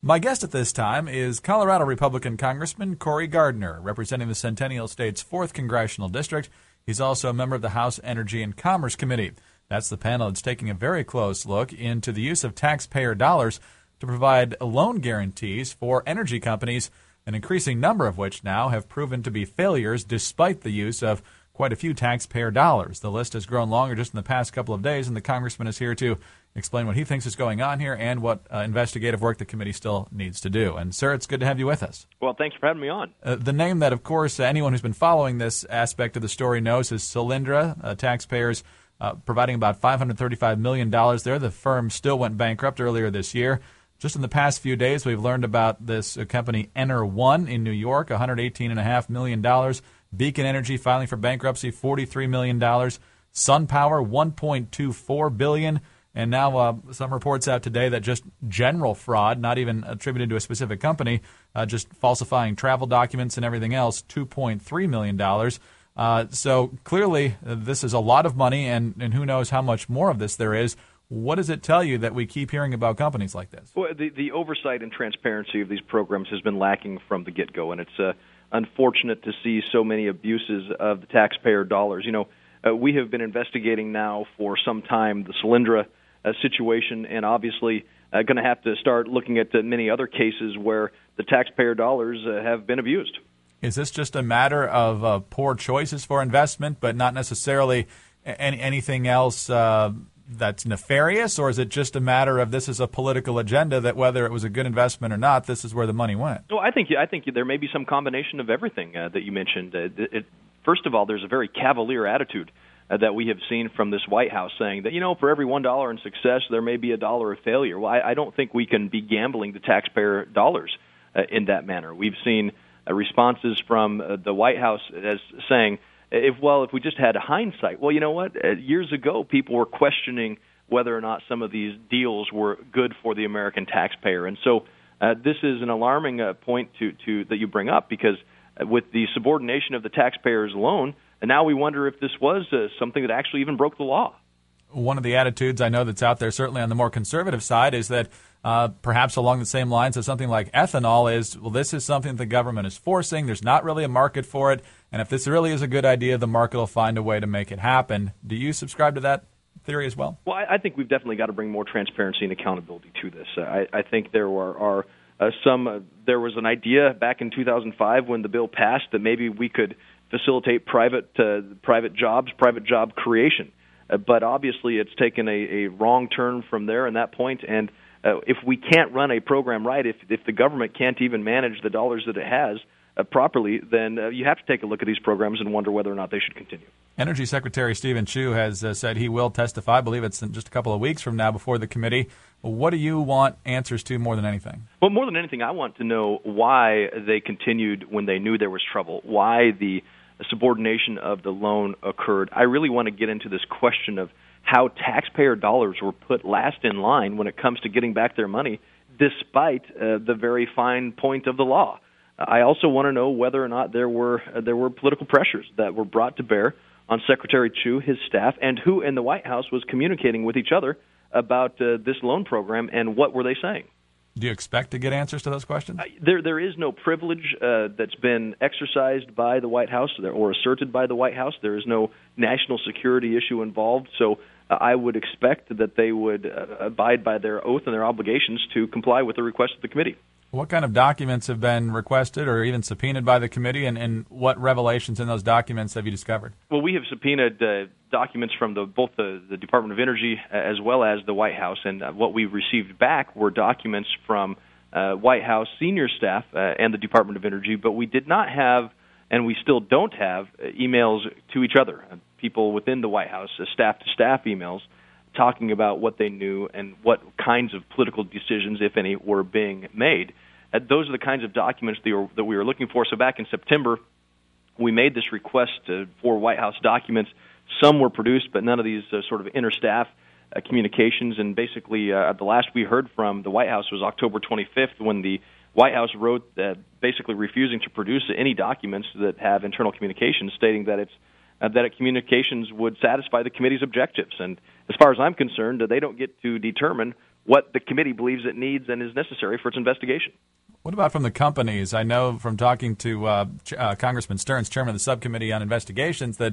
My guest at this time is Colorado Republican Congressman Cory Gardner, representing the Centennial State's 4th Congressional District. He's also a member of the House Energy and Commerce Committee. That's the panel that's taking a very close look into the use of taxpayer dollars to provide loan guarantees for energy companies, an increasing number of which now have proven to be failures despite the use of quite a few taxpayer dollars. The list has grown longer just in the past couple of days, and the congressman is here to explain what he thinks is going on here and what investigative work the committee still needs to do. And, sir, it's good to have you with us. Well, thanks for having me on. The name that, of course, anyone who's been following this aspect of the story knows is Solyndra. Taxpayers providing about $535 million there. The firm still went bankrupt earlier this year. Just in the past few days, we've learned about this company, Ener1 in New York, $118.5 million. Beacon Energy filing for bankruptcy, $43 million. SunPower, $1.24 billion. And now some reports out today that just general fraud, not even attributed to a specific company, just falsifying travel documents and everything else, $2.3 million. So clearly this is a lot of money, and who knows how much more of this there is. What does it tell you that we keep hearing about companies like this? Well, the oversight and transparency of these programs has been lacking from the get-go, and it's unfortunate to see so many abuses of the taxpayer dollars. You know, we have been investigating now for some time the Solyndra situation, and obviously going to have to start looking at many other cases where the taxpayer dollars have been abused. Is this just a matter of poor choices for investment, but not necessarily anything else that's nefarious, or is it just a matter of this is a political agenda that whether it was a good investment or not, this is where the money went? Well, I think there may be some combination of everything that you mentioned. First of all, there's a very cavalier attitude that we have seen from this White House saying that, you know, for every $1 in success, there may be $1 of failure. Well, I don't think we can be gambling the taxpayer dollars in that manner. We've seen responses from the White House as saying, if we just had hindsight. Well, you know what? Years ago, people were questioning whether or not some of these deals were good for the American taxpayer. And so this is an alarming point that you bring up, because with the subordination of the taxpayer's loan, and now we wonder if this was something that actually even broke the law. One of the attitudes I know that's out there, certainly on the more conservative side, is that perhaps along the same lines of something like ethanol is, well, this is something the government is forcing. There's not really a market for it. And if this really is a good idea, the market will find a way to make it happen. Do you subscribe to that theory as well? Well, I think we've definitely got to bring more transparency and accountability to this. I think there are there was an idea back in 2005 when the bill passed that maybe we could facilitate private jobs, private job creation. But obviously it's taken a wrong turn from there and that point. And if we can't run a program right, if the government can't even manage the dollars that it has properly, then you have to take a look at these programs and wonder whether or not they should continue. Energy Secretary Steven Chu has said he will testify. I believe it's in just a couple of weeks from now before the committee. What do you want answers to more than anything? Well, more than anything, I want to know why they continued when they knew there was trouble, why the subordination of the loan occurred. I really want to get into this question of how taxpayer dollars were put last in line when it comes to getting back their money, despite the very fine point of the law. I also want to know whether or not there were political pressures that were brought to bear on Secretary Chu, his staff, and who in the White House was communicating with each other about this loan program, and what were they saying. Do you expect to get answers to those questions? There is no privilege that's been exercised by the White House or asserted by the White House. There is no national security issue involved, so I would expect that they would abide by their oath and their obligations to comply with the request of the committee. What kind of documents have been requested or even subpoenaed by the committee, and what revelations in those documents have you discovered? Well, we have subpoenaed documents from both the Department of Energy as well as the White House, and what we received back were documents from White House senior staff and the Department of Energy, but we did not have, and we still don't have, emails to each other, people within the White House, staff-to-staff emails, talking about what they knew and what kinds of political decisions, if any, were being made. Those are the kinds of documents that we were looking for. So back in September, we made this request for White House documents. Some were produced, but none of these sort of interstaff communications. And basically, the last we heard from the White House was October 25th, when the White House wrote basically refusing to produce any documents that have internal communications, stating that communications would satisfy the committee's objectives. And as far as I'm concerned, they don't get to determine what the committee believes it needs and is necessary for its investigation. What about from the companies? I know from talking to Congressman Stearns, chairman of the subcommittee on investigations, that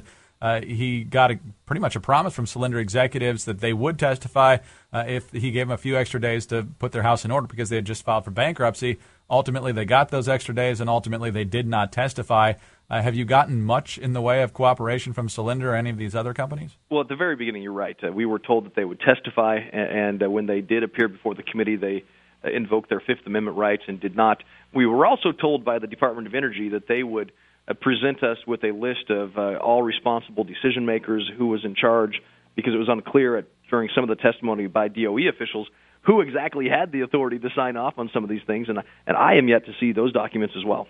he got pretty much a promise from Solyndra executives that they would testify if he gave them a few extra days to put their house in order because they had just filed for bankruptcy. Ultimately, they got those extra days, and ultimately they did not testify. Have you gotten much in the way of cooperation from Solyndra or any of these other companies? Well, at the very beginning, you're right. We were told that they would testify, and when they did appear before the committee, they invoked their Fifth Amendment rights and did not. We were also told by the Department of Energy that they would present us with a list of all responsible decision makers, who was in charge, because it was unclear during some of the testimony by DOE officials who exactly had the authority to sign off on some of these things, and I am yet to see those documents as well.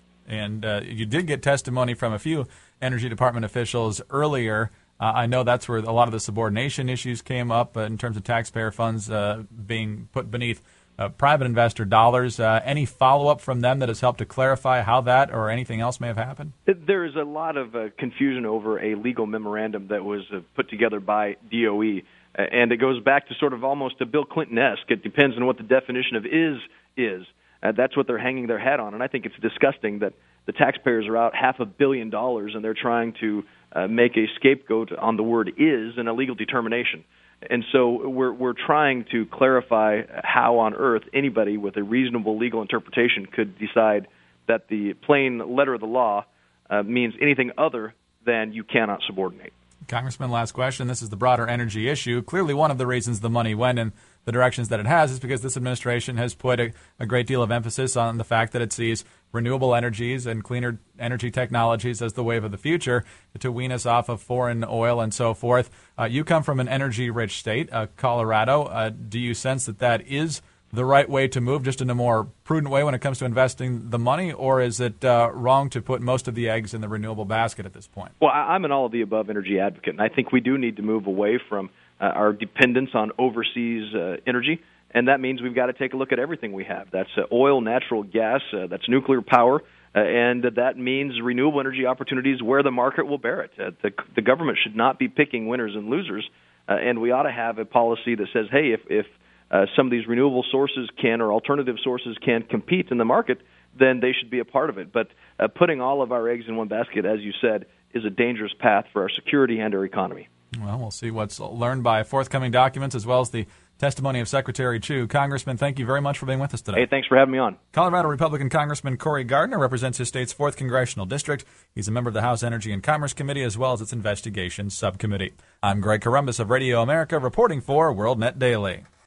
And you did get testimony from a few Energy Department officials earlier. I know that's where a lot of the subordination issues came up in terms of taxpayer funds being put beneath private investor dollars. Any follow-up from them that has helped to clarify how that or anything else may have happened? There is a lot of confusion over a legal memorandum that was put together by DOE, and it goes back to sort of almost a Bill Clinton-esque. It depends on what the definition of is. That's what they're hanging their hat on, and I think it's disgusting that the taxpayers are out $500 million and they're trying to make a scapegoat on the word is in a legal determination. And so we're trying to clarify how on earth anybody with a reasonable legal interpretation could decide that the plain letter of the law means anything other than you cannot subordinate. Congressman, last question. This is the broader energy issue. Clearly one of the reasons the money went in the directions that it has is because this administration has put a great deal of emphasis on the fact that it sees renewable energies and cleaner energy technologies as the wave of the future to wean us off of foreign oil and so forth. You come from an energy-rich state, Colorado. Do you sense that is the right way to move, just in a more prudent way when it comes to investing the money, or is it wrong to put most of the eggs in the renewable basket at this point? Well, I'm an all-of-the-above energy advocate, and I think we do need to move away from our dependence on overseas energy, and that means we've got to take a look at everything we have. That's oil, natural gas, that's nuclear power, and that means renewable energy opportunities where the market will bear it. The government should not be picking winners and losers, and we ought to have a policy that says, hey, if some of these renewable sources can, or alternative sources can compete in the market, then they should be a part of it. But putting all of our eggs in one basket, as you said, is a dangerous path for our security and our economy. Well, we'll see what's learned by forthcoming documents as well as the testimony of Secretary Chu. Congressman, thank you very much for being with us today. Hey, thanks for having me on. Colorado Republican Congressman Cory Gardner represents his state's 4th Congressional District. He's a member of the House Energy and Commerce Committee as well as its Investigations Subcommittee. I'm Greg Corombos of Radio America reporting for WorldNet Daily.